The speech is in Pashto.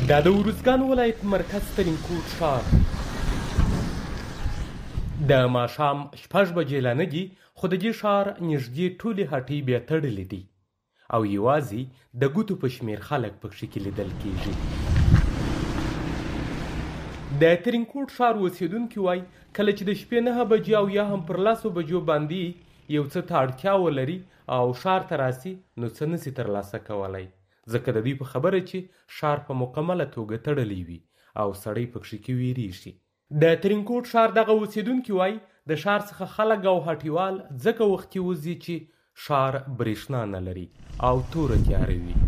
دا د ارزګان ولایت مرکز ترینکوټ ښار د ماښام 6 بجې لا نه دي، خو د دې ښار نږدې ټولې هټۍ بیا تړلې دي او یوازې د ګوتو په شمېر خلک پکښې کې لیدل کېږي. د ترینکوټ ښار اوسېدونکي وایي کله چې د شپې 9 بجې او یا هم پر 10 بجو باندې یو څه ته اړتیا ولري او ښار ته راسي نو څه نسي ترلاسه کولی، ځکه د دوی په خبره چې ښار په مکمله توګه تړلی وي او سړی پکښې کې ویریږي. د ترینکوټ ښار دغه اوسېدونکي وایي د ښار څخه خلک او هټیوال ځکه وختي وځي چې ښار برېښنا نه لري او توره تیاره وي.